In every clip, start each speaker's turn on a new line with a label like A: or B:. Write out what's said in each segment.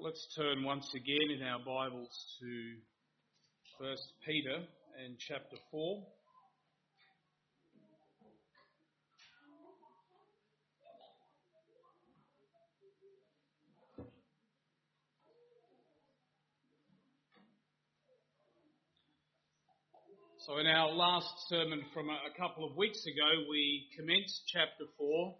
A: Let's turn once again in our Bibles to 1 Peter and chapter 4. So in our last sermon from a couple of weeks ago, we commenced chapter 4,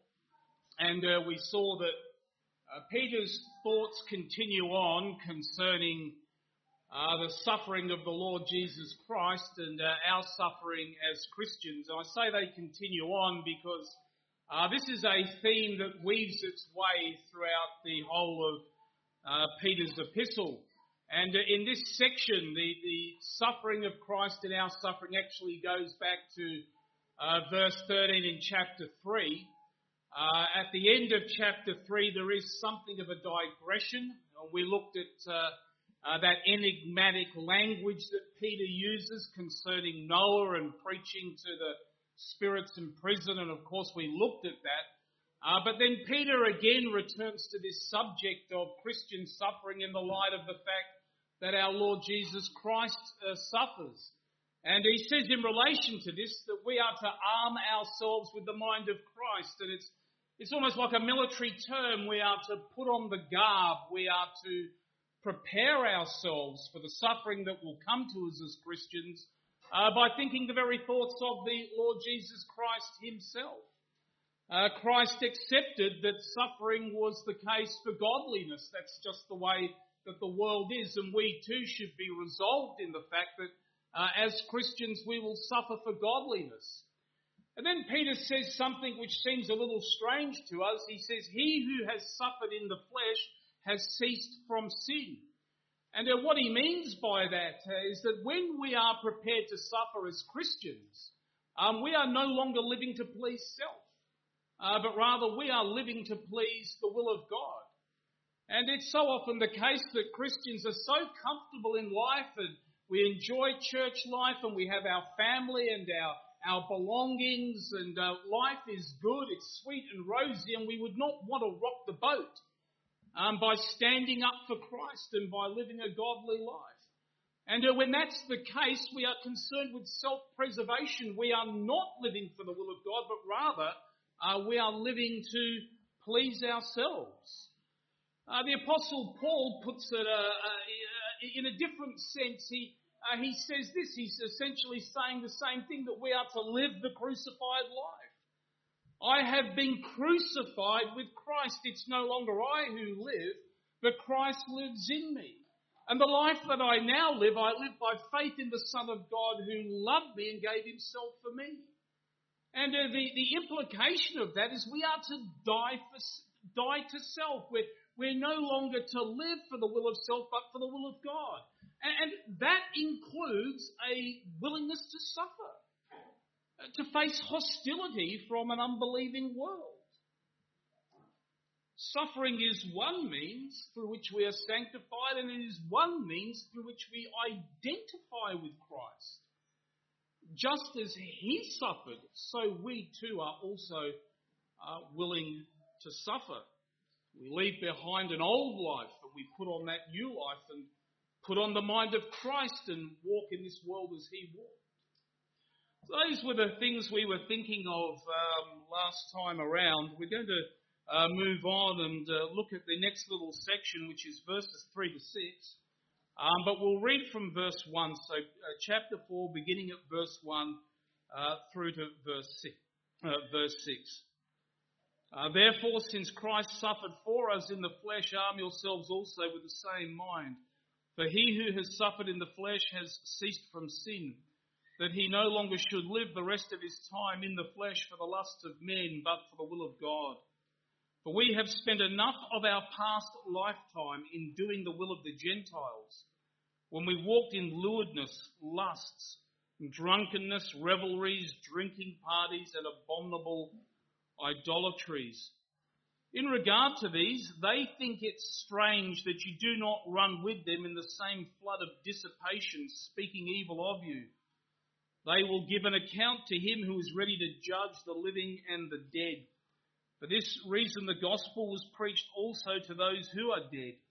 A: and we saw that Peter's thoughts continue on concerning the suffering of the Lord Jesus Christ and our suffering as Christians. And I say they continue on because this is a theme that weaves its way throughout the whole of Peter's epistle. And in this section, the suffering of Christ and our suffering actually goes back to verse 13 in chapter 3. At the end of chapter 3, there is something of a digression. We looked at that enigmatic language that Peter uses concerning Noah and preaching to the spirits in prison, and of course we looked at that. But then Peter again returns to this subject of Christian suffering in the light of the fact that our Lord Jesus Christ suffers. And he says in relation to this that we are to arm ourselves with the mind of Christ, and it's almost like a military term. We are to put on the garb. We are to prepare ourselves for the suffering that will come to us as Christians by thinking the very thoughts of the Lord Jesus Christ himself. Christ accepted that suffering was the case for godliness. That's just the way that the world is, and we too should be resolved in the fact that as Christians we will suffer for godliness. And then Peter says something which seems a little strange to us. He says, "He who has suffered in the flesh has ceased from sin." And what he means by that is that when we are prepared to suffer as Christians, we are no longer living to please self, but rather we are living to please the will of God. And it's so often the case that Christians are so comfortable in life, and we enjoy church life, and we have our family and our belongings, and life is good, it's sweet and rosy, and we would not want to rock the boat by standing up for Christ and by living a godly life. And when that's the case, we are concerned with self-preservation. We are not living for the will of God, but rather we are living to please ourselves. The Apostle Paul puts it in a different sense. He says this, he's essentially saying the same thing, that we are to live the crucified life. I have been crucified with Christ. It's no longer I who live, but Christ lives in me. And the life that I now live, I live by faith in the Son of God who loved me and gave himself for me. And the implication of that is we are to die to self. We're no longer to live for the will of self, but for the will of God. And that includes a willingness to suffer, to face hostility from an unbelieving world. Suffering is one means through which we are sanctified, and it is one means through which we identify with Christ. Just as he suffered, so we too are also willing to suffer. We leave behind an old life and we put on that new life and put on the mind of Christ and walk in this world as he walked. Those were the things we were thinking of last time around. We're going to move on and look at the next little section, which is verses 3 to 6. But we'll read from verse 1, so chapter 4, beginning at verse 1 through to verse 6. Therefore, since Christ suffered for us in the flesh, arm yourselves also with the same mind. For he who has suffered in the flesh has ceased from sin, that he no longer should live the rest of his time in the flesh for the lusts of men, but for the will of God. For we have spent enough of our past lifetime in doing the will of the Gentiles, when we walked in lewdness, lusts, drunkenness, revelries, drinking parties, and abominable idolatries. In regard to these, they think it strange that you do not run with them in the same flood of dissipation, speaking evil of you. They will give an account to him who is ready to judge the living and the dead. For this reason the gospel was preached also to those who are dead,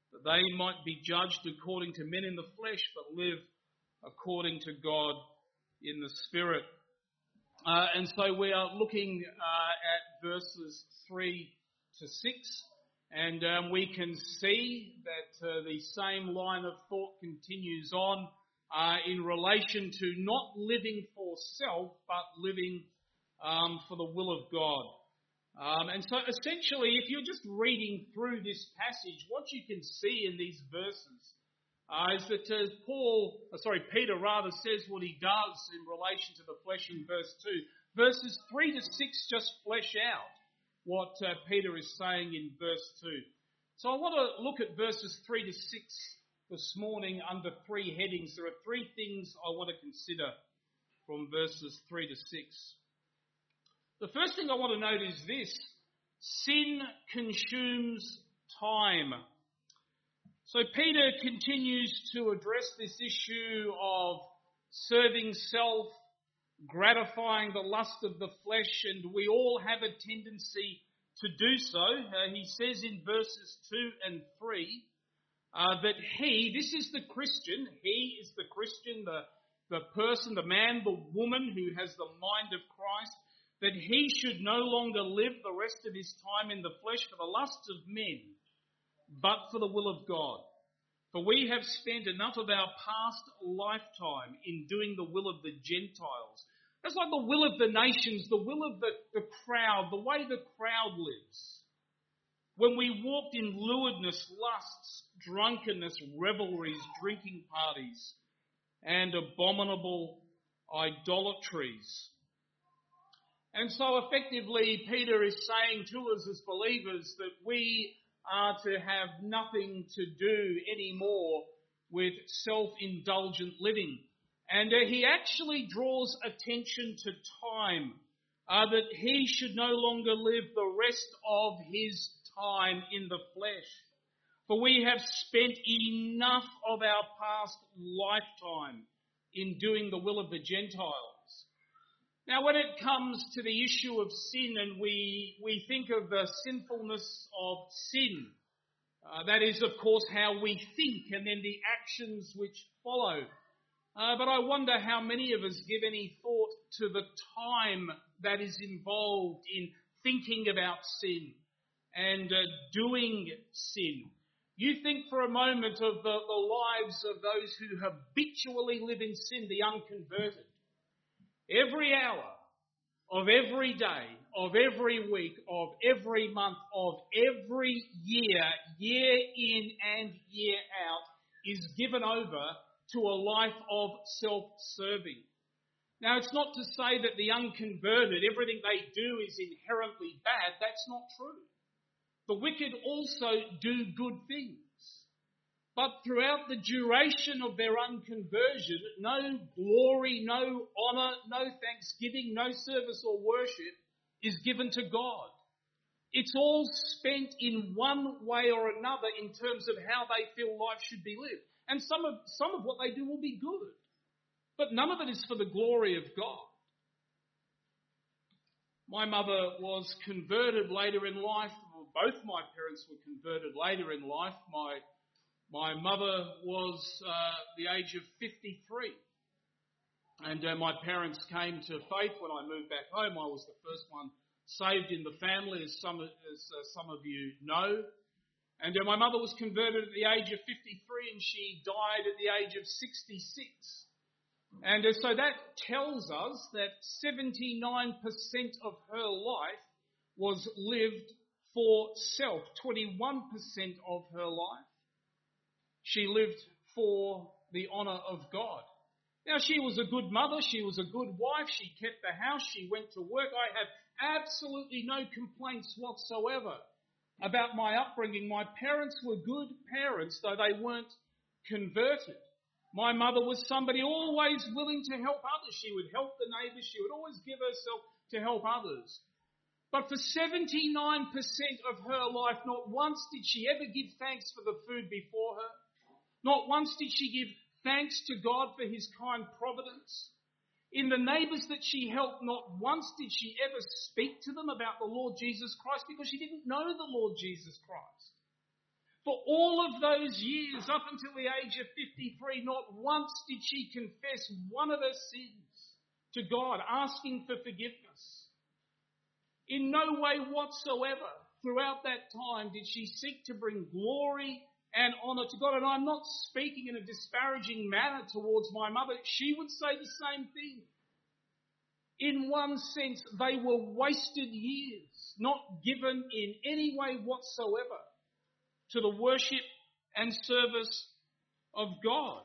A: that they might be judged according to men in the flesh, but live according to God in the Spirit. And so we are looking at verses 3 to 6, and we can see that the same line of thought continues on in relation to not living for self, but living for the will of God. And so essentially, if you're just reading through this passage, what you can see in these verses is that Peter says what he does in relation to the flesh in verse 2. Verses 3 to 6 just flesh out what Peter is saying in verse 2. So I want to look at verses 3 to 6 this morning under three headings. There are three things I want to consider from verses 3 to 6. The first thing I want to note is this: sin consumes time. So Peter continues to address this issue of serving self, gratifying the lust of the flesh, and we all have a tendency to do so. He says in verses 2 and 3 that this is the Christian, the person, the man, the woman who has the mind of Christ, that he should no longer live the rest of his time in the flesh for the lusts of men, but for the will of God. For we have spent enough of our past lifetime in doing the will of the Gentiles. That's like the will of the nations, the will of the crowd, the way the crowd lives. When we walked in lewdness, lusts, drunkenness, revelries, drinking parties, and abominable idolatries. And so effectively, Peter is saying to us as believers that we are to have nothing to do anymore with self-indulgent living. And he actually draws attention to time, that he should no longer live the rest of his time in the flesh. For we have spent enough of our past lifetime in doing the will of the Gentiles. Now, when it comes to the issue of sin, and we think of the sinfulness of sin, that is, of course, how we think and then the actions which follow. But I wonder how many of us give any thought to the time that is involved in thinking about sin and doing sin. You think for a moment of the lives of those who habitually live in sin, the unconverted. Every hour of every day, of every week, of every month, of every year, year in and year out, is given over to a life of self-serving. Now, it's not to say that the unconverted, everything they do is inherently bad. That's not true. The wicked also do good things. But throughout the duration of their unconversion, no glory, no honour, no thanksgiving, no service or worship is given to God. It's all spent in one way or another in terms of how they feel life should be lived. And some of what they do will be good. But none of it is for the glory of God. My mother was converted later in life. Well, both my parents were converted later in life. My mother was the age of 53. And my parents came to faith when I moved back home. I was the first one saved in the family, as some of you know. And my mother was converted at the age of 53 and she died at the age of 66. And so that tells us that 79% of her life was lived for self. 21% of her life she lived for the honour of God. Now, she was a good mother, she was a good wife, she kept the house, she went to work. I have absolutely no complaints whatsoever about my upbringing. My parents were good parents, though they weren't converted. My mother was somebody always willing to help others. She would help the neighbours, she would always give herself to help others. But for 79% of her life, not once did she ever give thanks for the food before her. Not once did she give thanks to God for his kind providence. In the neighbours that she helped, not once did she ever speak to them about the Lord Jesus Christ, because she didn't know the Lord Jesus Christ. For all of those years, up until the age of 53, not once did she confess one of her sins to God, asking for forgiveness. In no way whatsoever throughout that time did she seek to bring glory and honour to God. And I'm not speaking in a disparaging manner towards my mother. She would say the same thing. In one sense, they were wasted years, not given in any way whatsoever to the worship and service of God.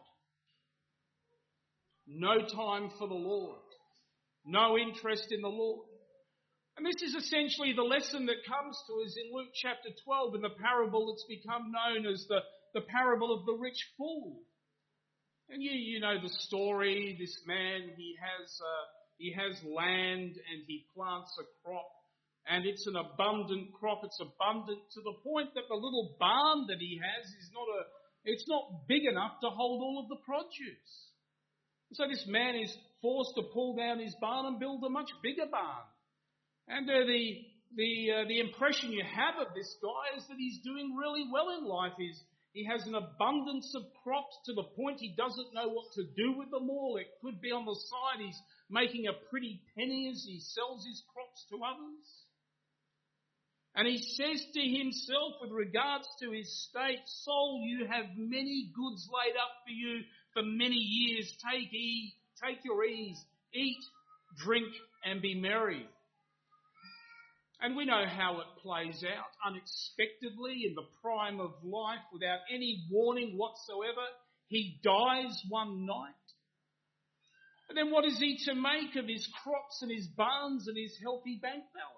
A: No time for the Lord. No interest in the Lord. And this is essentially the lesson that comes to us in Luke chapter 12 in the parable that's become known as the parable of the rich fool. And you know the story. This man, he has land and he plants a crop. And it's an abundant crop. It's abundant to the point that the little barn that he has it's not big enough to hold all of the produce. So this man is forced to pull down his barn and build a much bigger barn. And the impression you have of this guy is that he's doing really well in life. He has an abundance of crops to the point he doesn't know what to do with them all. It could be on the side he's making a pretty penny as he sells his crops to others. And he says to himself with regards to his state, "Soul, you have many goods laid up for you for many years. Take your ease, eat, drink, and be merry." And we know how it plays out. Unexpectedly, in the prime of life, without any warning whatsoever, he dies one night. And then what is he to make of his crops and his barns and his healthy bank balance?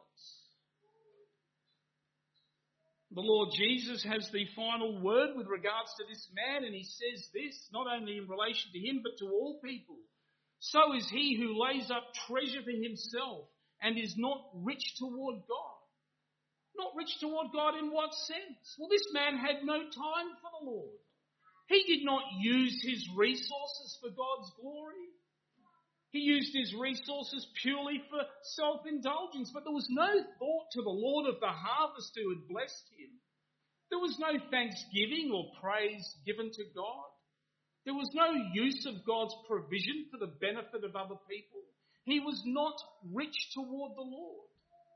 A: The Lord Jesus has the final word with regards to this man, and he says this, not only in relation to him, but to all people. "So is he who lays up treasure for himself and is not rich toward God." Not rich toward God in what sense? Well, this man had no time for the Lord. He did not use his resources for God's glory. He used his resources purely for self-indulgence, but there was no thought to the Lord of the harvest who had blessed him. There was no thanksgiving or praise given to God. There was no use of God's provision for the benefit of other people. He was not rich toward the Lord.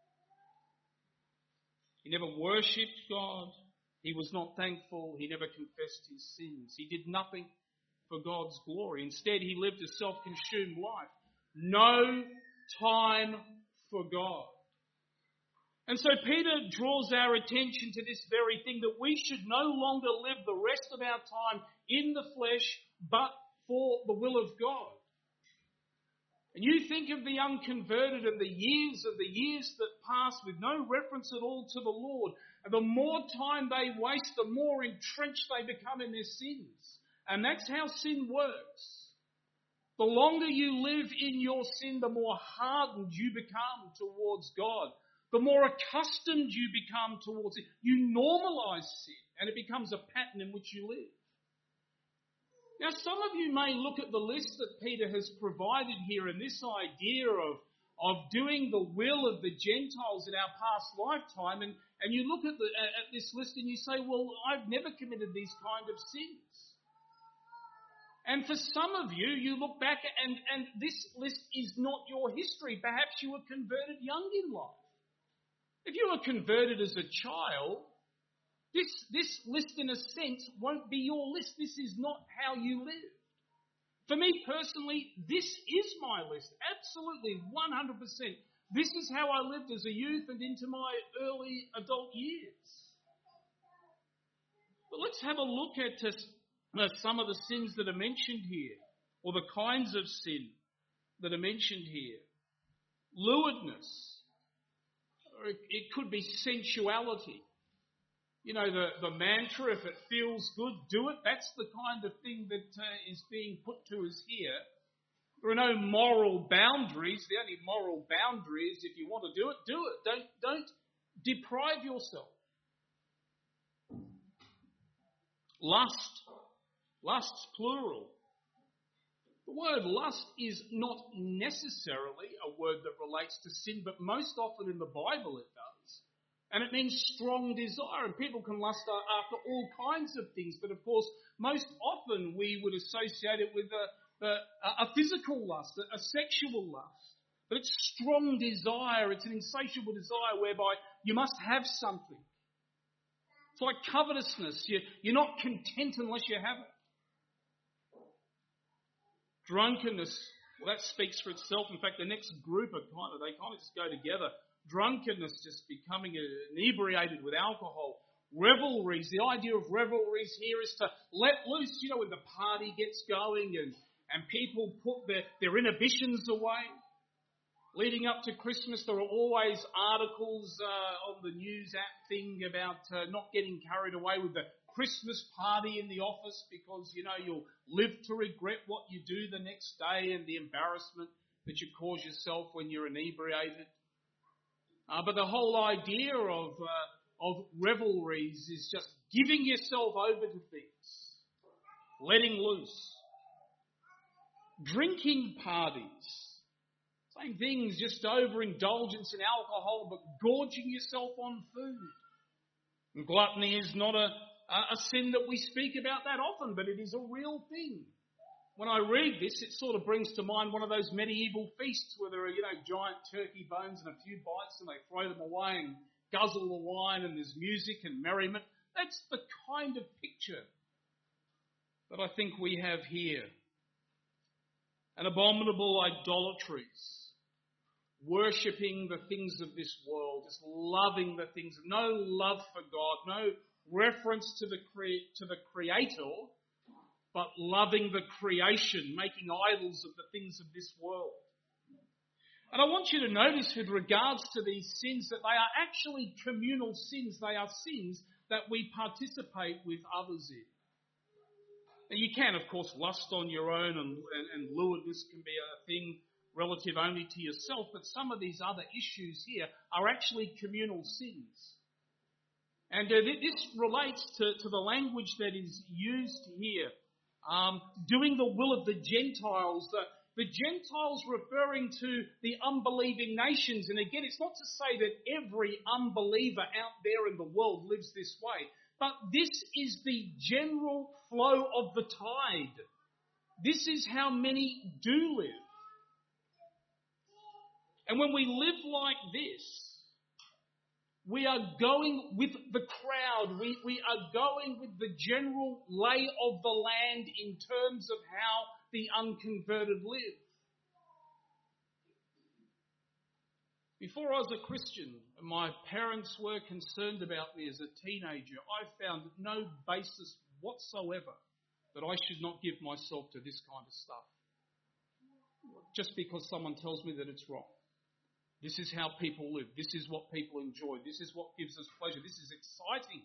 A: He never worshipped God. He was not thankful. He never confessed his sins. He did nothing for God's glory. Instead, he lived a self-consumed life. No time for God. And so Peter draws our attention to this very thing, that we should no longer live the rest of our time in the flesh, but for the will of God. And you think of the unconverted and the years that pass with no reference at all to the Lord. And the more time they waste, the more entrenched they become in their sins. And that's how sin works. The longer you live in your sin, the more hardened you become towards God. The more accustomed you become towards it. You normalise sin, and it becomes a pattern in which you live. Now, some of you may look at the list that Peter has provided here, and this idea of doing the will of the Gentiles in our past lifetime, and you look at this list and you say, well, I've never committed these kind of sins. And for some of you, you look back and this list is not your history. Perhaps you were converted young in life. If you were converted as a child, this list in a sense won't be your list. This is not how you live. For me personally, this is my list. Absolutely, 100%. This is how I lived as a youth and into my early adult years. But let's have a look at some of the sins that are mentioned here, or the kinds of sin that are mentioned here. Lewdness. It could be sensuality. You know, the mantra, if it feels good, do it. That's the kind of thing that is being put to us here. There are no moral boundaries. The only moral boundary is if you want to do it, do it. Don't deprive yourself. Lust. Lust's plural. The word lust is not necessarily a word that relates to sin, but most often in the Bible it does. And it means strong desire. And people can lust after all kinds of things. But of course, most often we would associate it with a physical lust, a sexual lust. But it's strong desire. It's an insatiable desire whereby you must have something. It's like covetousness. You're not content unless you have it. Drunkenness, well, that speaks for itself. In fact, the next group they kind of just go together. Drunkenness, just becoming inebriated with alcohol. Revelries, the idea of revelries here is to let loose, when the party gets going and people put their inhibitions away. Leading up to Christmas, there are always articles on the news app thing about not getting carried away with the Christmas party in the office because, you'll live to regret what you do the next day and the embarrassment that you cause yourself when you're inebriated. But the whole idea of revelries is just giving yourself over to things, letting loose. Drinking parties, same things, just overindulgence in alcohol, but gorging yourself on food. And gluttony is not a sin that we speak about that often, but it is a real thing. When I read this, it sort of brings to mind one of those medieval feasts where there are, giant turkey bones and a few bites and they throw them away and guzzle the wine and there's music and merriment. That's the kind of picture that I think we have here. And abominable idolatries, worshipping the things of this world, just loving the things, no love for God, no reference to the Creator, but loving the creation, making idols of the things of this world. And I want you to notice with regards to these sins that they are actually communal sins. They are sins that we participate with others in. Now you can, of course, lust on your own and lewdness can be a thing relative only to yourself, but some of these other issues here are actually communal sins. And this relates to the language that is used here. Doing the will of the Gentiles. The Gentiles referring to the unbelieving nations. And again, it's not to say that every unbeliever out there in the world lives this way. But this is the general flow of the tide. This is how many do live. And when we live like this, we are going with the crowd. We are going with the general lay of the land in terms of how the unconverted live. Before I was a Christian, and my parents were concerned about me as a teenager, I found no basis whatsoever that I should not give myself to this kind of stuff. Just because someone tells me that it's wrong. This is how people live. This is what people enjoy. This is what gives us pleasure. This is exciting.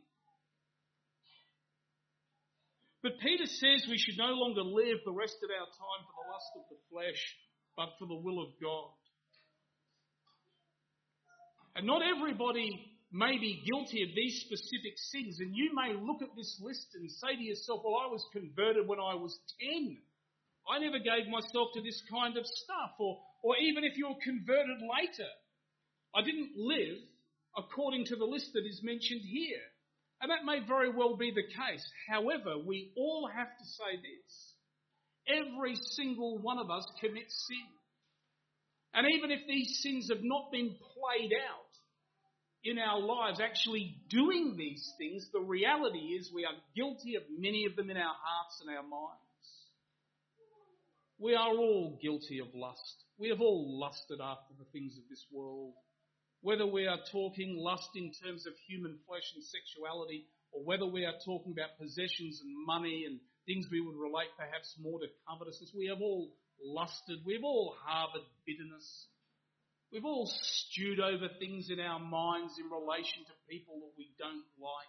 A: But Peter says we should no longer live the rest of our time for the lust of the flesh, but for the will of God. And not everybody may be guilty of these specific sins. And you may look at this list and say to yourself, well, I was converted when I was 10. I never gave myself to this kind of stuff. Or even if you're converted later, I didn't live according to the list that is mentioned here. And that may very well be the case. However, we all have to say this. Every single one of us commits sin. And even if these sins have not been played out in our lives, actually doing these things, the reality is we are guilty of many of them in our hearts and our minds. We are all guilty of lust. We have all lusted after the things of this world. Whether we are talking lust in terms of human flesh and sexuality, or whether we are talking about possessions and money and things we would relate perhaps more to covetousness, we have all lusted. We've all harboured bitterness. We've all stewed over things in our minds in relation to people that we don't like.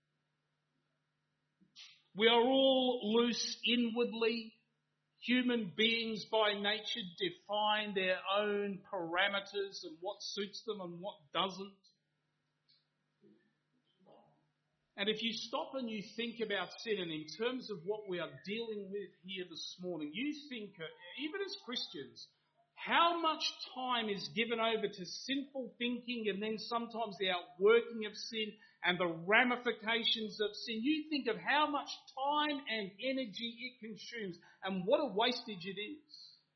A: We are all loose inwardly. Human beings by nature define their own parameters and what suits them and what doesn't. And if you stop and you think about sin, and in terms of what we are dealing with here this morning, you think, even as Christians, how much time is given over to sinful thinking and then sometimes the outworking of sin and the ramifications of sin. You think of how much time and energy it consumes and what a wastage it is.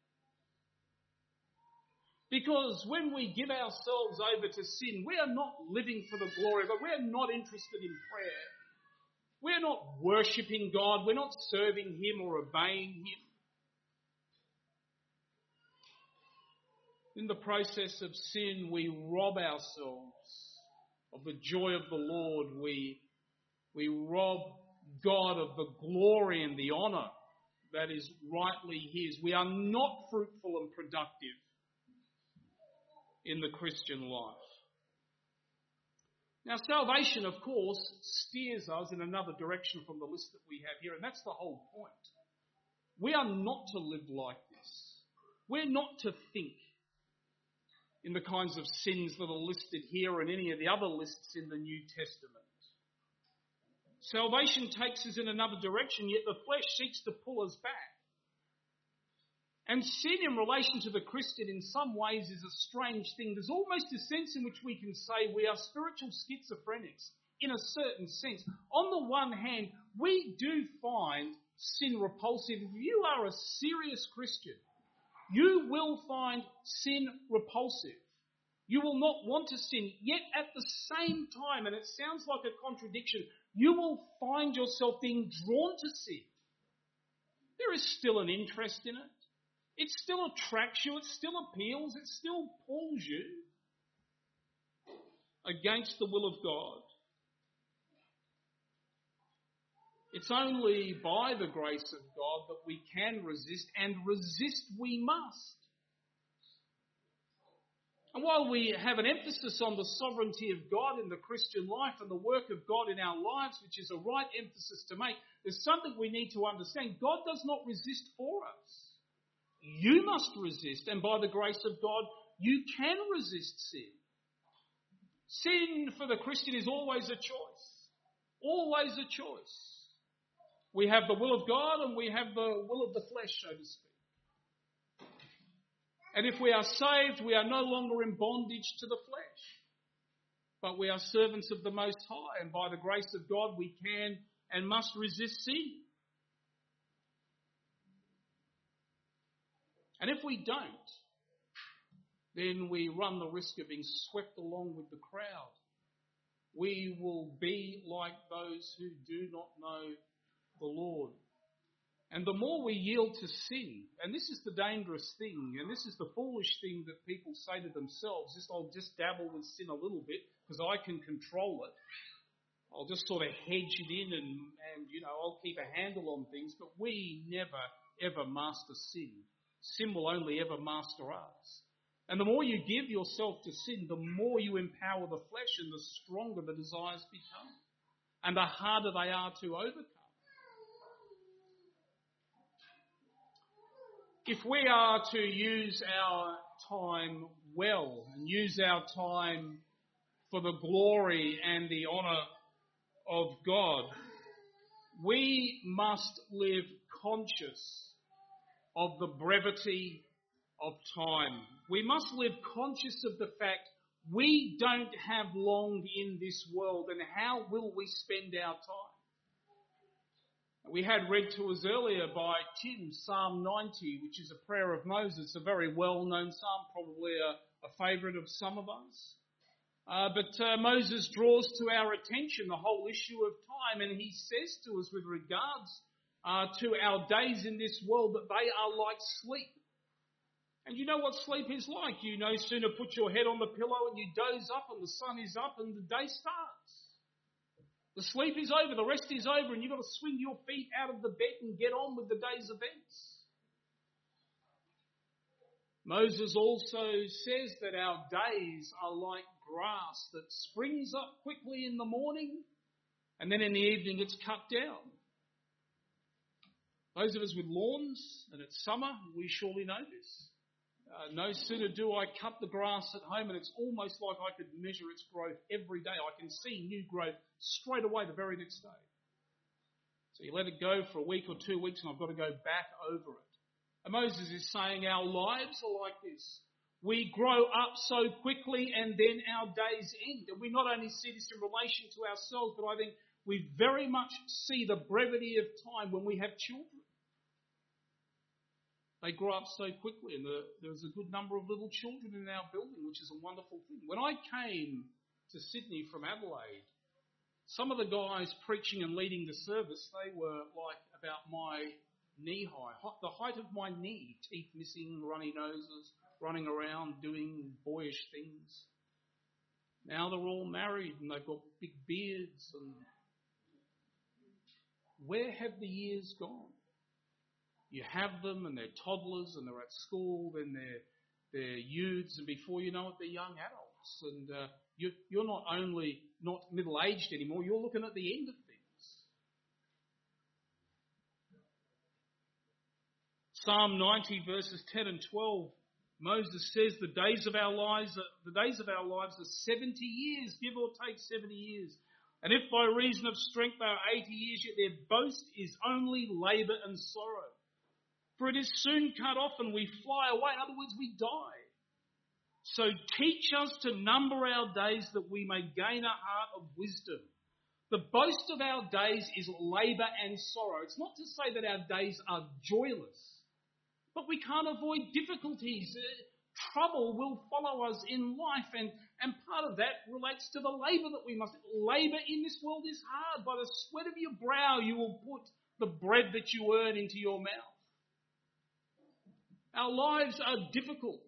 A: Because when we give ourselves over to sin, we are not living for the glory of God. We are not interested in prayer. We are not worshipping God. We're not serving Him or obeying Him. In the process of sin, we rob ourselves of the joy of the Lord. We rob God of the glory and the honour that is rightly His. We are not fruitful and productive in the Christian life. Now, salvation, of course, steers us in another direction from the list that we have here, and that's the whole point. We are not to live like this. We're not to think in the kinds of sins that are listed here and any of the other lists in the New Testament. Salvation takes us in another direction, yet the flesh seeks to pull us back. And sin in relation to the Christian in some ways is a strange thing. There's almost a sense in which we can say we are spiritual schizophrenics in a certain sense. On the one hand, we do find sin repulsive. If you are a serious Christian, you will find sin repulsive. You will not want to sin. Yet at the same time, and it sounds like a contradiction, you will find yourself being drawn to sin. There is still an interest in it. It still attracts you. It still appeals. It still pulls you against the will of God. It's only by the grace of God that we can resist, and resist we must. And while we have an emphasis on the sovereignty of God in the Christian life and the work of God in our lives, which is a right emphasis to make, there's something we need to understand. God does not resist for us. You must resist, and by the grace of God, you can resist sin. Sin for the Christian is always a choice. Always a choice. We have the will of God and we have the will of the flesh, so to speak. And if we are saved, we are no longer in bondage to the flesh, but we are servants of the Most High, and by the grace of God, we can and must resist sin. And if we don't, then we run the risk of being swept along with the crowd. We will be like those who do not know the Lord. And the more we yield to sin, and this is the dangerous thing, and this is the foolish thing that people say to themselves, I'll just dabble with sin a little bit because I can control it. I'll just sort of hedge it in and I'll keep a handle on things. But we never, ever master sin. Sin will only ever master us. And the more you give yourself to sin, the more you empower the flesh and the stronger the desires become. And the harder they are to overcome. If we are to use our time well and use our time for the glory and the honour of God, we must live conscious of the brevity of time. We must live conscious of the fact we don't have long in this world, and how will we spend our time? We had read to us earlier by Tim, Psalm 90, which is a prayer of Moses, a very well-known psalm, probably a favourite of some of us. But Moses draws to our attention the whole issue of time, and he says to us with regards to our days in this world that they are like sleep. And you know what sleep is like. You no sooner put your head on the pillow and you doze up and the sun is up and the day starts. The sleep is over, the rest is over, and you've got to swing your feet out of the bed and get on with the day's events. Moses also says that our days are like grass that springs up quickly in the morning and then in the evening it's cut down. Those of us with lawns, and it's summer, we surely know this. No sooner do I cut the grass at home and it's almost like I could measure its growth every day. I can see new growth straight away the very next day. So you let it go for a week or 2 weeks and I've got to go back over it. And Moses is saying our lives are like this. We grow up so quickly and then our days end. And we not only see this in relation to ourselves, but I think we very much see the brevity of time when we have children. They grow up so quickly, and there's a good number of little children in our building, which is a wonderful thing. When I came to Sydney from Adelaide, some of the guys preaching and leading the service, they were like about my knee high, the height of my knee, teeth missing, runny noses, running around doing boyish things. Now they're all married and they've got big beards. And where have the years gone? You have them and they're toddlers and they're at school, then they're youths, and before you know it, they're young adults. And you're not only not middle-aged anymore, you're looking at the end of things. Psalm 90 verses 10 and 12, Moses says the days of our lives are 70 years, give or take 70 years. And if by reason of strength they are 80 years, yet their boast is only labour and sorrow. For it is soon cut off and we fly away. In other words, we die. So teach us to number our days that we may gain a heart of wisdom. The boast of our days is labour and sorrow. It's not to say that our days are joyless, but we can't avoid difficulties. Trouble will follow us in life, and part of that relates to the labour that we must. Labour in this world is hard. By the sweat of your brow you will put the bread that you earn into your mouth. Our lives are difficult.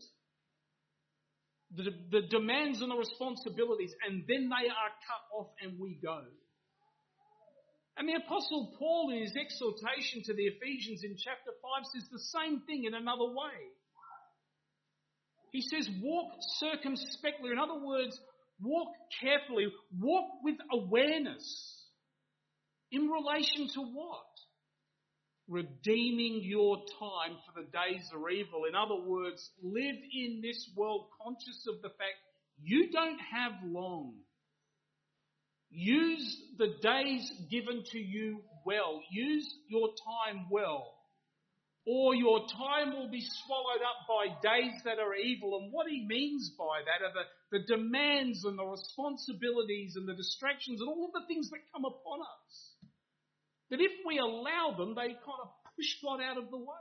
A: The demands and the responsibilities, and then they are cut off and we go. And the Apostle Paul, in his exhortation to the Ephesians in chapter 5, says the same thing in another way. He says, walk circumspectly. In other words, walk carefully. Walk with awareness. In relation to what? Redeeming your time, for the days are evil. In other words, live in this world conscious of the fact you don't have long. Use the days given to you well. Use your time well, or your time will be swallowed up by days that are evil. And what he means by that are the demands and the responsibilities and the distractions and all of the things that come upon us. That if we allow them, they kind of push God out of the way.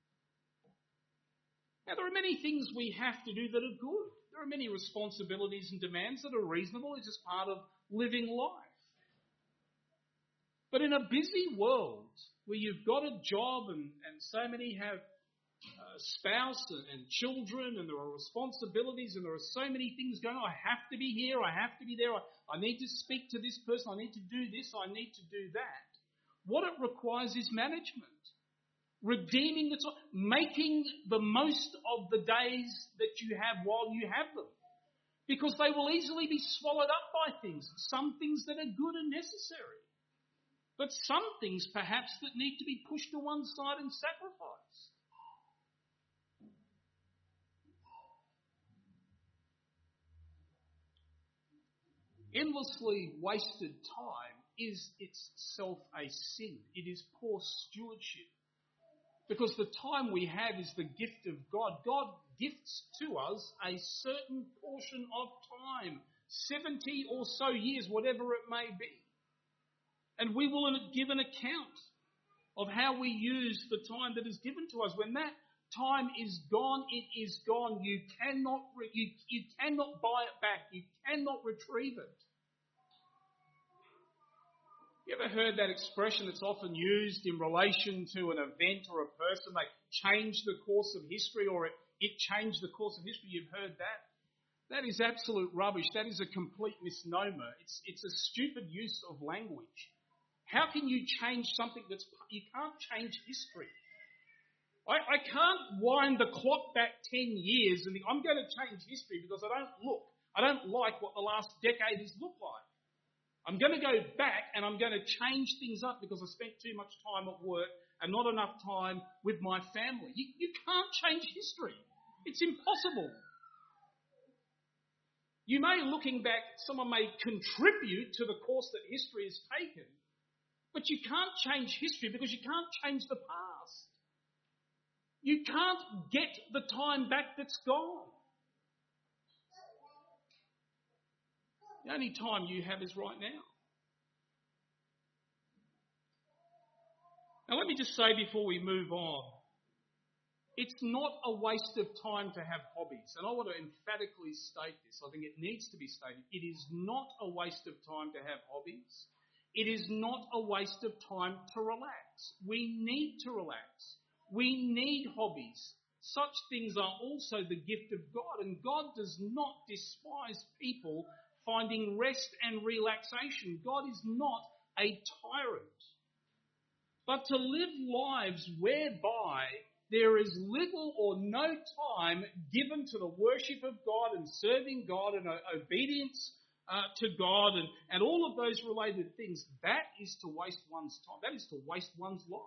A: Now, there are many things we have to do that are good. There are many responsibilities and demands that are reasonable. It's just part of living life. But in a busy world where you've got a job and so many have a spouse and children and there are responsibilities and there are so many things going on. I have to be here. I have to be there. I need to speak to this person. I need to do this. I need to do that. What it requires is management. Redeeming the time, making the most of the days that you have while you have them. Because they will easily be swallowed up by things. Some things that are good and necessary. But some things perhaps that need to be pushed to one side and sacrificed. Endlessly wasted time is itself a sin. It is poor stewardship. Because the time we have is the gift of God. God gifts to us a certain portion of time, 70 or so years, whatever it may be. And we will give an account of how we use the time that is given to us. When that time is gone, it is gone. You cannot buy it back. You cannot retrieve it. You ever heard that expression that's often used in relation to an event or a person? They change the course of history, or it changed the course of history. You've heard that? That is absolute rubbish. That is a complete misnomer. It's a stupid use of language. How can you change something you can't change history? I can't wind the clock back 10 years and think, I'm going to change history because I don't like what the last decade has looked like. I'm going to go back and I'm going to change things up because I spent too much time at work and not enough time with my family. You can't change history. It's impossible. You may, looking back, someone may contribute to the course that history has taken, but you can't change history because you can't change the past. You can't get the time back that's gone. The only time you have is right now. Now let me just say before we move on, it's not a waste of time to have hobbies. And I want to emphatically state this. I think it needs to be stated. It is not a waste of time to have hobbies. It is not a waste of time to relax. We need to relax. We need hobbies. Such things are also the gift of God, and God does not despise people finding rest and relaxation. God is not a tyrant. But to live lives whereby there is little or no time given to the worship of God and serving God and obedience to God and all of those related things, that is to waste one's time. That is to waste one's life.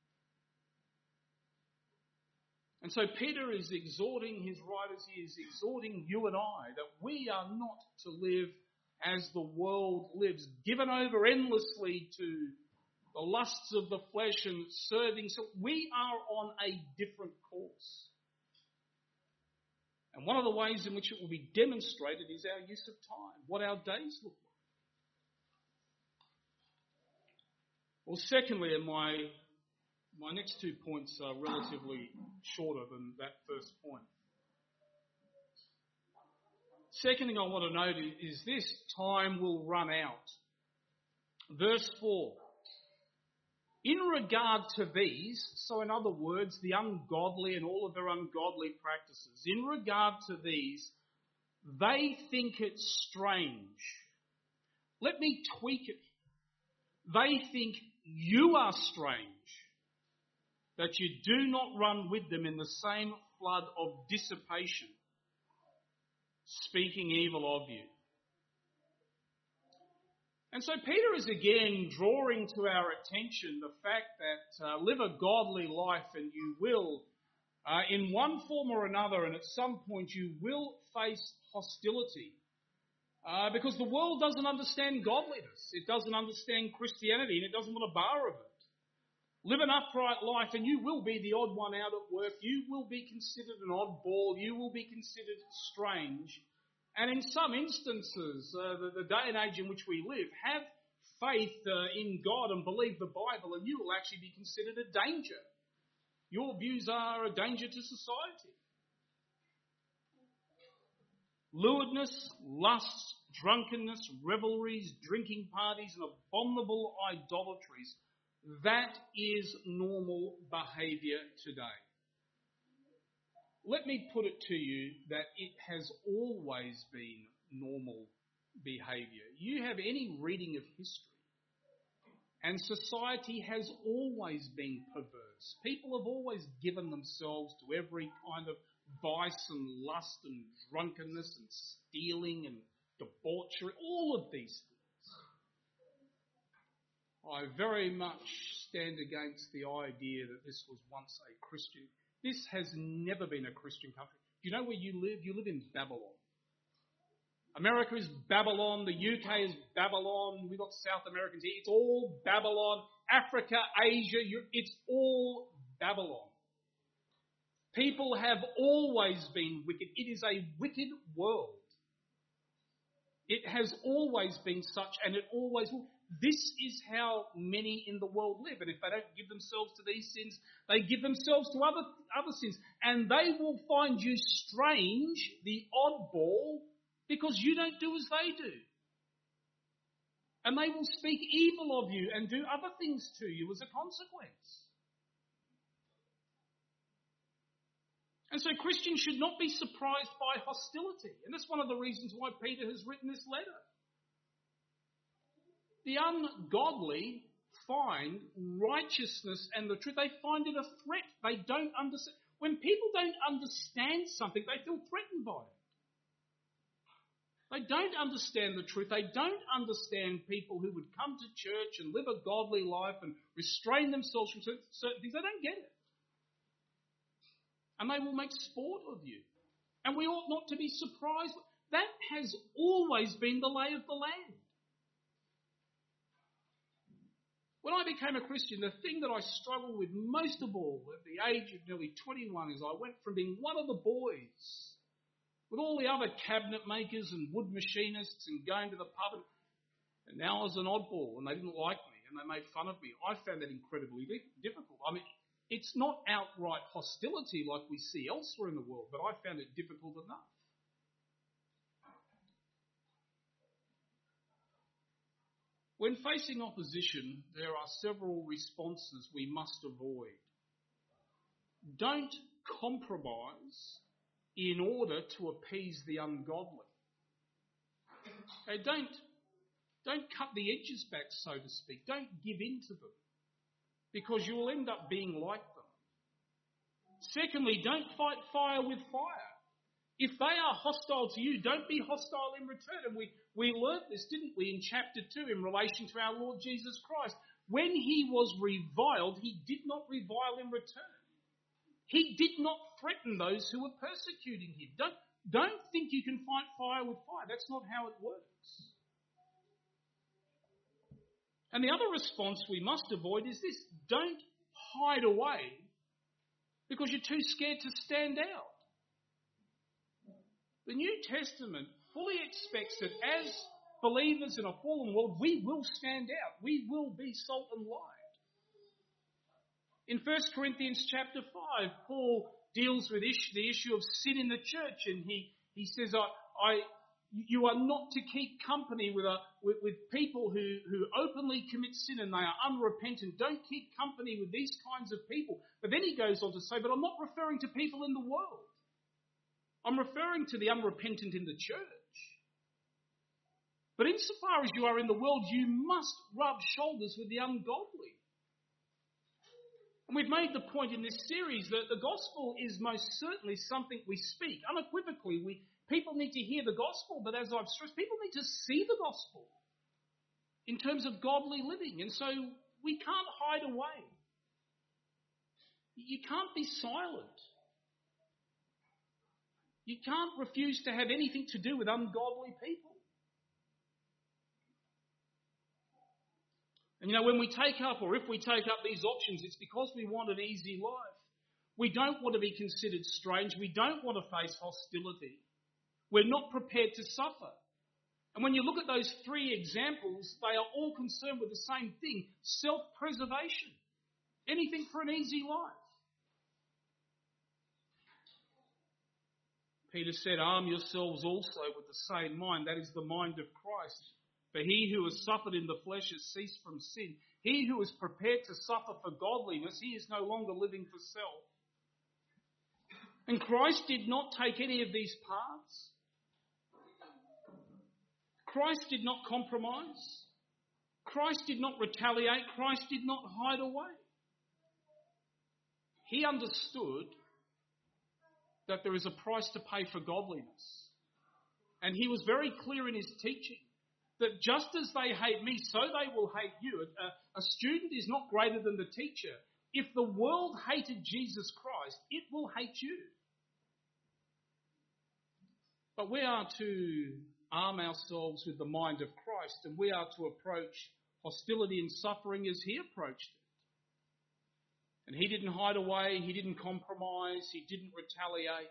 A: And so Peter is exhorting his writers, he is exhorting you and I that we are not to live as the world lives, given over endlessly to the lusts of the flesh and serving. So we are on a different course. And one of the ways in which it will be demonstrated is our use of time, what our days look like. Well, secondly, and my next 2 points are relatively shorter than that first point. Second thing I want to note is this: time will run out. Verse 4. In regard to these, so in other words, the ungodly and all of their ungodly practices, in regard to these, they think it strange. Let me tweak it. They think you are strange, that you do not run with them in the same flood of dissipation, speaking evil of you. And so Peter is again drawing to our attention the fact that live a godly life and you will, in one form or another, and at some point you will face hostility. Because the world doesn't understand godliness. It doesn't understand Christianity, and it doesn't want a bar of it. Live an upright life and you will be the odd one out at work. You will be considered an oddball. You will be considered strange. And in some instances, the day and age in which we live, have faith in God and believe the Bible, and you will actually be considered a danger. Your views are a danger to society. Lewdness, lusts, drunkenness, revelries, drinking parties, and abominable idolatries. That is normal behaviour today. Let me put it to you that it has always been normal behaviour. You have any reading of history, and society has always been perverse. People have always given themselves to every kind of vice and lust and drunkenness and stealing and debauchery, all of these things. I very much stand against the idea that this was once a Christian. This has never been a Christian country. Do you know where you live? You live in Babylon. America is Babylon. The UK is Babylon. We've got South Americans here. It's all Babylon. Africa, Asia, it's all Babylon. People have always been wicked. It is a wicked world. It has always been such, and it always will. This is how many in the world live. And if they don't give themselves to these sins, they give themselves to other sins. And they will find you strange, the oddball, because you don't do as they do. And they will speak evil of you and do other things to you as a consequence. And so Christians should not be surprised by hostility. And that's one of the reasons why Peter has written this letter. The ungodly find righteousness and the truth. They find it a threat. They don't understand. When people don't understand something, they feel threatened by it. They don't understand the truth. They don't understand people who would come to church and live a godly life and restrain themselves from certain things. They don't get it. And they will make sport of you. And we ought not to be surprised. That has always been the lay of the land. When I became a Christian, the thing that I struggled with most of all at the age of nearly 21 is I went from being one of the boys with all the other cabinet makers and wood machinists and going to the pub, and now I was an oddball and they didn't like me and they made fun of me. I found that incredibly difficult. I mean, it's not outright hostility like we see elsewhere in the world, but I found it difficult enough. When facing opposition, there are several responses we must avoid. Don't compromise in order to appease the ungodly. Okay, don't cut the edges back, so to speak. Don't give in to them, because you'll end up being like them. Secondly, don't fight fire with fire. If they are hostile to you, don't be hostile in return. And we learnt this, didn't we, in chapter 2 in relation to our Lord Jesus Christ. When he was reviled, he did not revile in return. He did not threaten those who were persecuting him. Don't think you can fight fire with fire. That's not how it works. And the other response we must avoid is this: don't hide away because you're too scared to stand out. The New Testament fully expects that as believers in a fallen world, we will stand out. We will be salt and light. In 1 Corinthians chapter 5, Paul deals with the issue of sin in the church, and he says, you are not to keep company with people who openly commit sin and they are unrepentant. Don't keep company with these kinds of people. But then he goes on to say, but I'm not referring to people in the world. I'm referring to the unrepentant in the church. But insofar as you are in the world, you must rub shoulders with the ungodly. And we've made the point in this series that the gospel is most certainly something we speak. Unequivocally, people need to hear the gospel, but as I've stressed, people need to see the gospel in terms of godly living. And so we can't hide away. You can't be silent. You can't refuse to have anything to do with ungodly people. And when we take up, or if we take up these options, it's because we want an easy life. We don't want to be considered strange. We don't want to face hostility. We're not prepared to suffer. And when you look at those three examples, they are all concerned with the same thing: self-preservation. Anything for an easy life. Peter said, arm yourselves also with the same mind. That is the mind of Christ. For he who has suffered in the flesh has ceased from sin. He who is prepared to suffer for godliness, he is no longer living for self. And Christ did not take any of these paths. Christ did not compromise. Christ did not retaliate. Christ did not hide away. He understood that there is a price to pay for godliness. And he was very clear in his teaching that just as they hate me, so they will hate you. A student is not greater than the teacher. If the world hated Jesus Christ, it will hate you. But we are to arm ourselves with the mind of Christ, and we are to approach hostility and suffering as he approached it. And he didn't hide away, he didn't compromise, he didn't retaliate.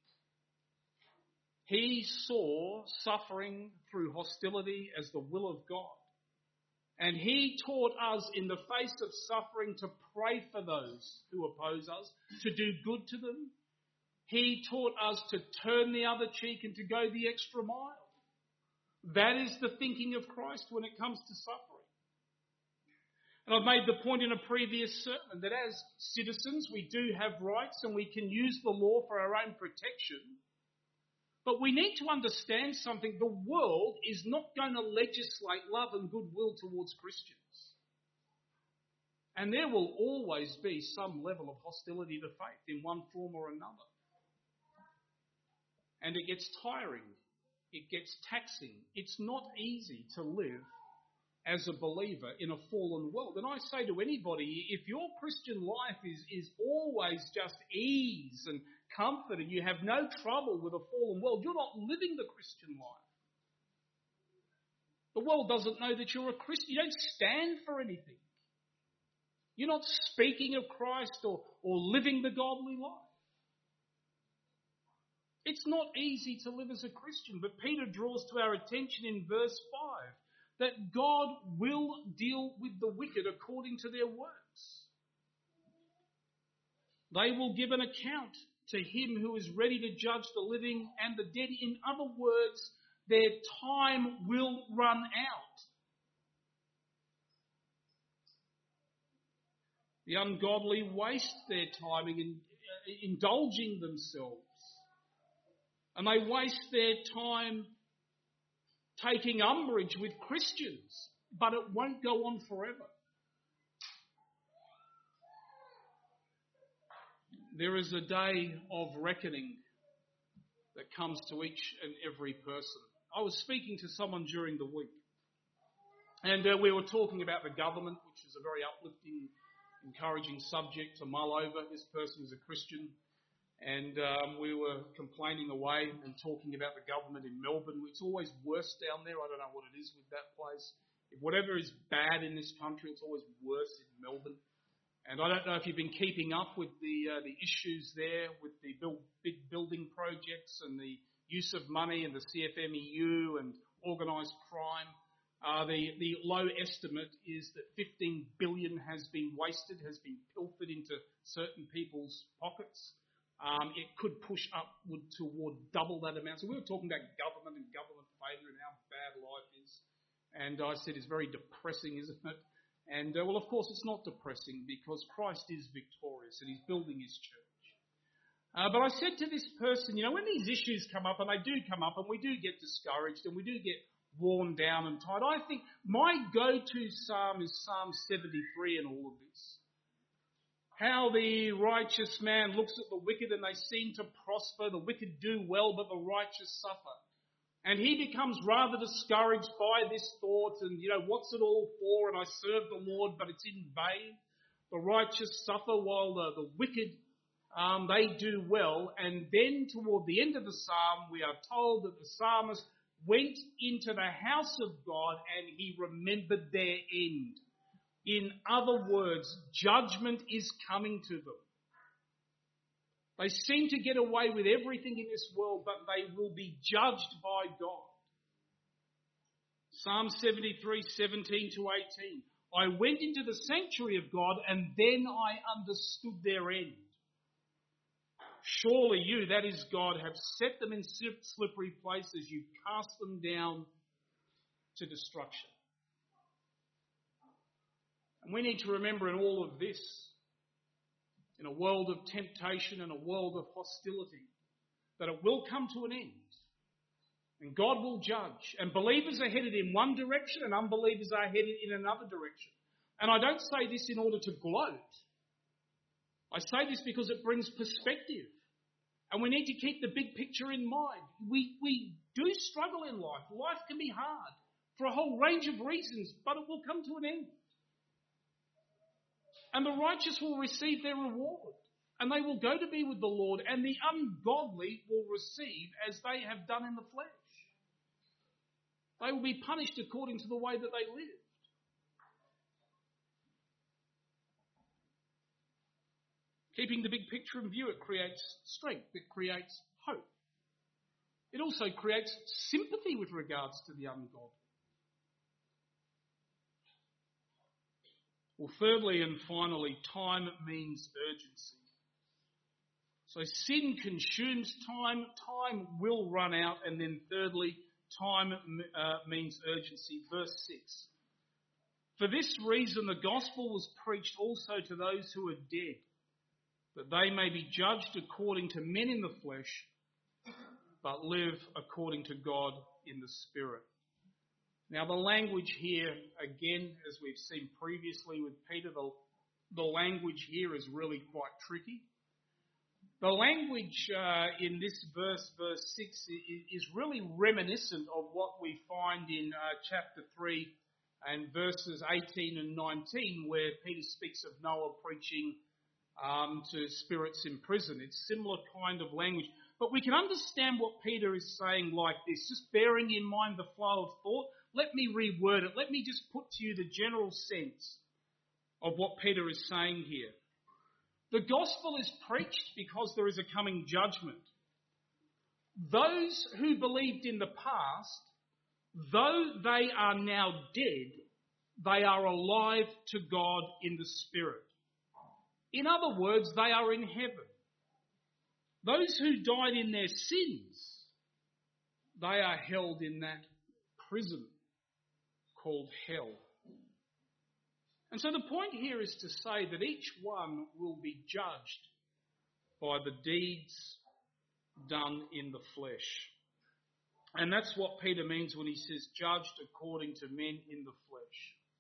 A: He saw suffering through hostility as the will of God. And he taught us in the face of suffering to pray for those who oppose us, to do good to them. He taught us to turn the other cheek and to go the extra mile. That is the thinking of Christ when it comes to suffering. And I've made the point in a previous sermon that as citizens we do have rights and we can use the law for our own protection. But we need to understand something. The world is not going to legislate love and goodwill towards Christians. And there will always be some level of hostility to faith in one form or another. And it gets tiring. It gets taxing. It's not easy to live as a believer in a fallen world. And I say to anybody, if your Christian life is always just ease and comfort and you have no trouble with a fallen world, you're not living the Christian life. The world doesn't know that you're a Christian. You don't stand for anything. You're not speaking of Christ or living the godly life. It's not easy to live as a Christian, but Peter draws to our attention in verse 5 that God will deal with the wicked according to their works. They will give an account to him who is ready to judge the living and the dead. In other words, their time will run out. The ungodly waste their time in indulging themselves. And they waste their time taking umbrage with Christians. But it won't go on forever. There is a day of reckoning that comes to each and every person. I was speaking to someone during the week, and we were talking about the government, which is a very uplifting, encouraging subject to mull over. This person is a Christian, and we were complaining away and talking about the government in Melbourne. It's always worse down there. I don't know what it is with that place. If whatever is bad in this country, it's always worse in Melbourne. And I don't know if you've been keeping up with the issues there with the big building projects and the use of money and the CFMEU and organised crime. The low estimate is that 15 billion has been wasted, has been pilfered into certain people's pockets. It could push upward toward double that amount. So we were talking about government and government failure and how bad life is. And I said it's very depressing, isn't it? And, well, of course, it's not depressing because Christ is victorious and he's building his church. But I said to this person, when these issues come up, and they do come up, and we do get discouraged and we do get worn down and tired, I think my go-to psalm is Psalm 73 in all of this. How the righteous man looks at the wicked and they seem to prosper. The wicked do well, but the righteous suffer. And he becomes rather discouraged by this thought and, what's it all for? And I serve the Lord, but it's in vain. The righteous suffer while the wicked, they do well. And then toward the end of the psalm, we are told that the psalmist went into the house of God and he remembered their end. In other words, judgment is coming to them. They seem to get away with everything in this world, but they will be judged by God. Psalm 73, 17 to 18. I went into the sanctuary of God and then I understood their end. Surely you, that is God, have set them in slippery places. You cast them down to destruction. And we need to remember in all of this, in a world of temptation and a world of hostility, that it will come to an end. And God will judge. And believers are headed in one direction and unbelievers are headed in another direction. And I don't say this in order to gloat. I say this because it brings perspective. And we need to keep the big picture in mind. We do struggle in life. Life can be hard for a whole range of reasons, but it will come to an end. And the righteous will receive their reward. And they will go to be with the Lord. And the ungodly will receive as they have done in the flesh. They will be punished according to the way that they lived. Keeping the big picture in view, it creates strength. It creates hope. It also creates sympathy with regards to the ungodly. Well, thirdly and finally, time means urgency. So sin consumes time, time will run out, and then thirdly, time means urgency. Verse 6. For this reason the gospel was preached also to those who are dead, that they may be judged according to men in the flesh, but live according to God in the Spirit. Now the language here, again, as we've seen previously with Peter, the language here is really quite tricky. The language in this verse 6, is really reminiscent of what we find in chapter 3 and verses 18 and 19, where Peter speaks of Noah preaching to spirits in prison. It's similar kind of language. But we can understand what Peter is saying like this, just bearing in mind the flow of thought. Let me reword it. Let me just put to you the general sense of what Peter is saying here. The gospel is preached because there is a coming judgment. Those who believed in the past, though they are now dead, they are alive to God in the Spirit. In other words, they are in heaven. Those who died in their sins, they are held in that prison called hell. And so the point here is to say that each one will be judged by the deeds done in the flesh. And that's what Peter means when he says judged according to men in the flesh.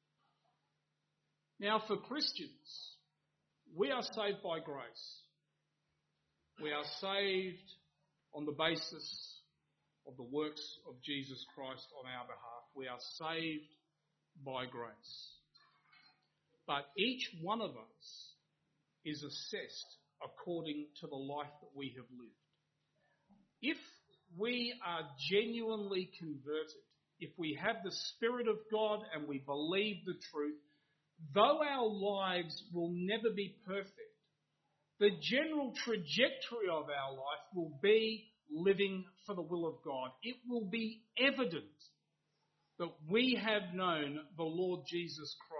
A: Now for Christians, we are saved by grace. We are saved on the basis of the works of Jesus Christ on our behalf. We are saved by grace. But each one of us is assessed according to the life that we have lived. If we are genuinely converted, if we have the Spirit of God and we believe the truth, though our lives will never be perfect, the general trajectory of our life will be living for the will of God. It will be evident that we have known the Lord Jesus Christ.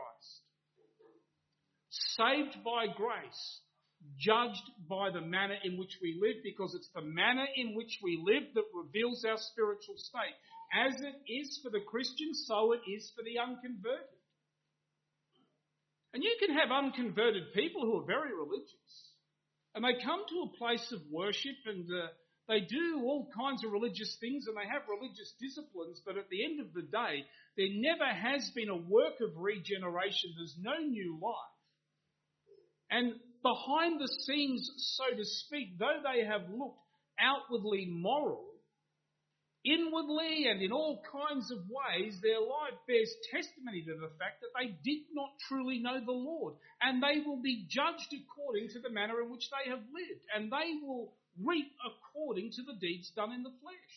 A: Saved by grace, judged by the manner in which we live, because it's the manner in which we live that reveals our spiritual state. As it is for the Christian, so it is for the unconverted. And you can have unconverted people who are very religious, and they come to a place of worship and they do all kinds of religious things and they have religious disciplines, but at the end of the day, there never has been a work of regeneration. There's no new life. And behind the scenes, so to speak, though they have looked outwardly moral, inwardly and in all kinds of ways, their life bears testimony to the fact that they did not truly know the Lord. And they will be judged according to the manner in which they have lived. And they will reap according to the deeds done in the flesh.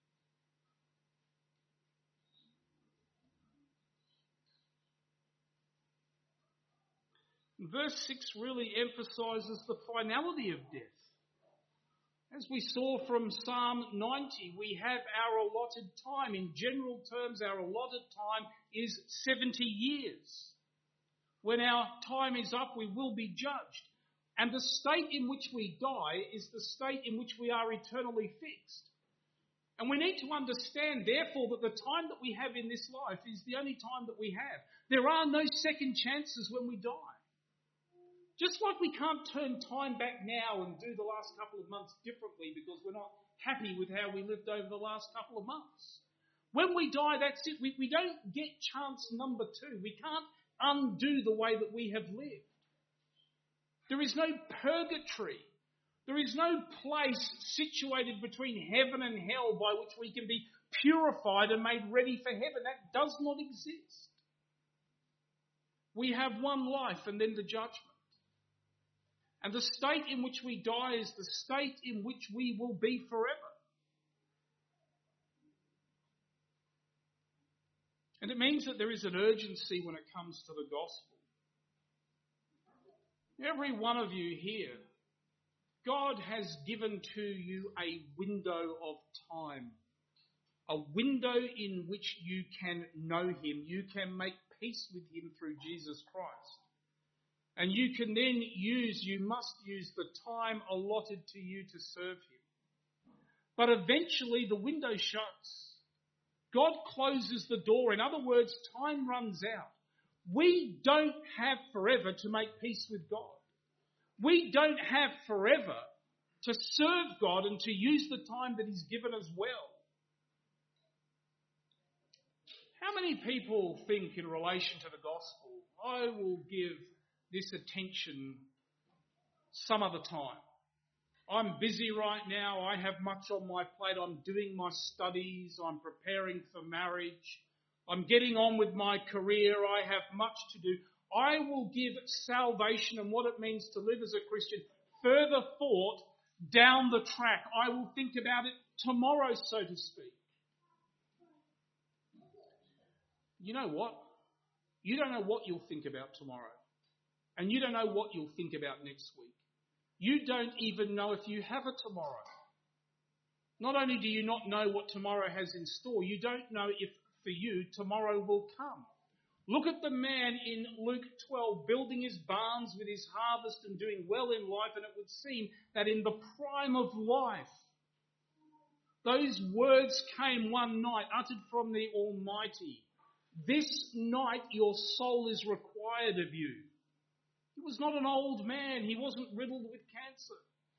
A: Verse 6 really emphasises the finality of death. As we saw from Psalm 90, we have our allotted time. In general terms, our allotted time is 70 years. When our time is up, we will be judged. And the state in which we die is the state in which we are eternally fixed. And we need to understand, therefore, that the time that we have in this life is the only time that we have. There are no second chances when we die. Just like we can't turn time back now and do the last couple of months differently because we're not happy with how we lived over the last couple of months. When we die, that's it. We don't get chance number two. We can't undo the way that we have lived. There is no purgatory. There is no place situated between heaven and hell by which we can be purified and made ready for heaven. That does not exist. We have one life and then the judgment. And the state in which we die is the state in which we will be forever. And it means that there is an urgency when it comes to the gospel. Every one of you here, God has given to you a window of time. A window in which you can know Him. You can make peace with Him through Jesus Christ. And you can then you must use the time allotted to you to serve Him. But eventually the window shuts. God closes the door. In other words, time runs out. We don't have forever to make peace with God. We don't have forever to serve God and to use the time that He's given us well. How many people think in relation to the gospel, I will give this attention some other time? I'm busy right now. I have much on my plate. I'm doing my studies. I'm preparing for marriage. I'm getting on with my career. I have much to do. I will give salvation and what it means to live as a Christian further thought down the track. I will think about it tomorrow, so to speak. You know what? You don't know what you'll think about tomorrow. And you don't know what you'll think about next week. You don't even know if you have a tomorrow. Not only do you not know what tomorrow has in store, you don't know if for you tomorrow will come. Look at the man in Luke 12 building his barns with his harvest and doing well in life, and it would seem that in the prime of life, those words came one night uttered from the Almighty. This night your soul is required of you. He was not an old man. He wasn't riddled with cancer.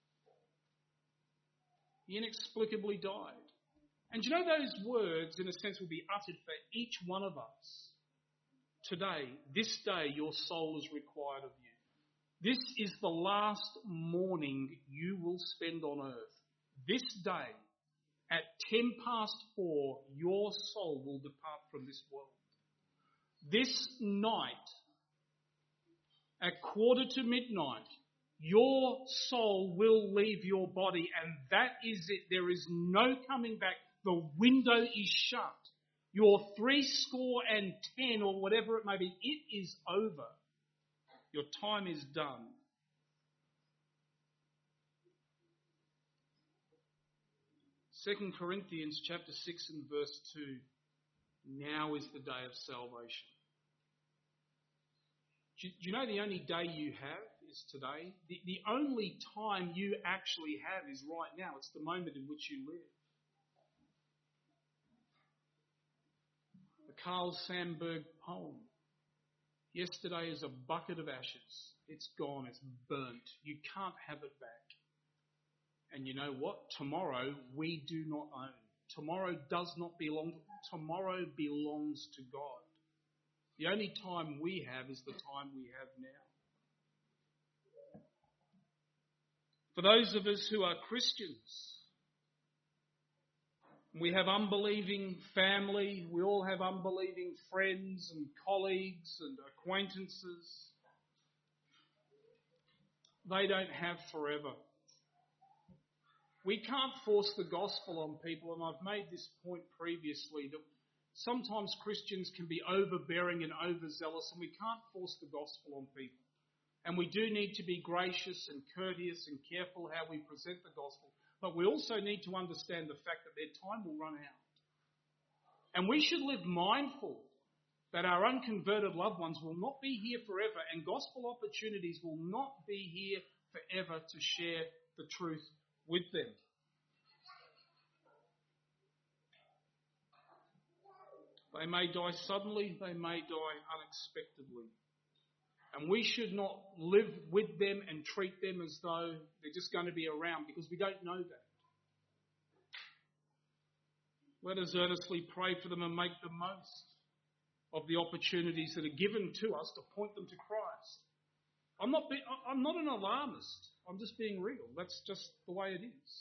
A: He inexplicably died. And you know those words, in a sense, will be uttered for each one of us. Today, this day, your soul is required of you. This is the last morning you will spend on earth. This day, at 4:10, your soul will depart from this world. This night, at midnight, your soul will leave your body, and that is it. There is no coming back. The window is shut. Your 70 or whatever it may be, it is over. Your time is done. Second Corinthians chapter 6 and verse 2. Now is the day of salvation. Do you know the only day you have is today? The only time you actually have is right now. It's the moment in which you live. The Carl Sandburg poem. Yesterday is a bucket of ashes. It's gone. It's burnt. You can't have it back. And you know what? Tomorrow we do not own. Tomorrow does not belong. Tomorrow belongs to God. The only time we have is the time we have now. For those of us who are Christians, we have unbelieving family, we all have unbelieving friends and colleagues and acquaintances. They don't have forever. We can't force the gospel on people, and I've made this point previously, that sometimes Christians can be overbearing and overzealous, and we can't force the gospel on people. And we do need to be gracious and courteous and careful how we present the gospel. But we also need to understand the fact that their time will run out. And we should live mindful that our unconverted loved ones will not be here forever, and gospel opportunities will not be here forever to share the truth with them. They may die suddenly, they may die unexpectedly. And we should not live with them and treat them as though they're just going to be around, because we don't know that. Let us earnestly pray for them and make the most of the opportunities that are given to us to point them to Christ. I'm not an alarmist. I'm just being real. That's just the way it is.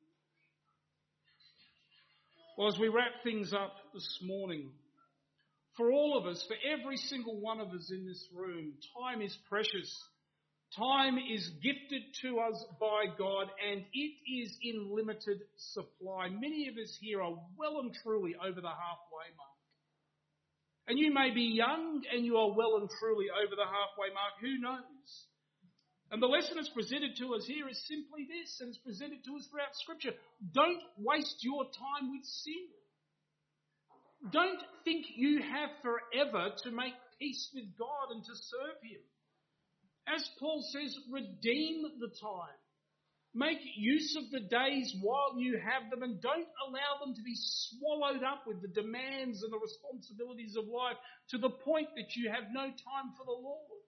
A: Well, as we wrap things up this morning, for all of us, for every single one of us in this room, time is precious. Time is gifted to us by God, and it is in limited supply. Many of us here are well and truly over the halfway mark. And you may be young and you are well and truly over the halfway mark. Who knows? And the lesson that's presented to us here is simply this, and it's presented to us throughout Scripture. Don't waste your time with sin. Don't think you have forever to make peace with God and to serve Him. As Paul says, redeem the time. Make use of the days while you have them, and don't allow them to be swallowed up with the demands and the responsibilities of life to the point that you have no time for the Lord.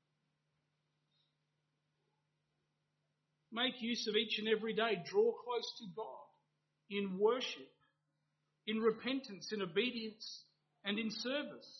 A: Make use of each and every day. Draw close to God in worship, in repentance, in obedience, and in service.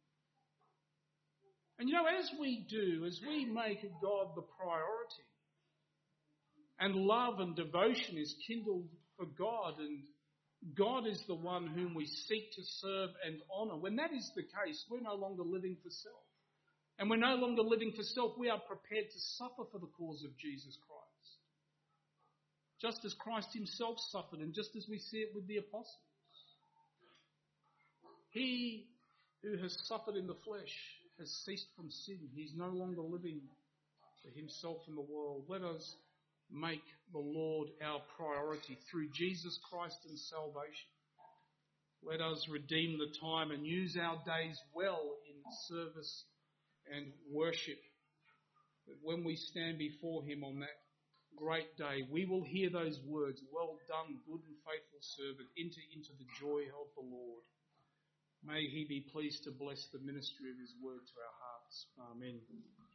A: And as we make God the priority, and love and devotion is kindled for God, and God is the one whom we seek to serve and honour, when that is the case, we're no longer living for self. And we're no longer living for self. We are prepared to suffer for the cause of Jesus Christ. Just as Christ Himself suffered, and just as we see it with the apostles. He who has suffered in the flesh has ceased from sin. He's no longer living for himself in the world. Let us make the Lord our priority through Jesus Christ and salvation. Let us redeem the time and use our days well in service and worship. That when we stand before him on that great day, we will hear those words, "Well done, good and faithful servant, enter into the joy of the Lord." May he be pleased to bless the ministry of his word to our hearts. Amen.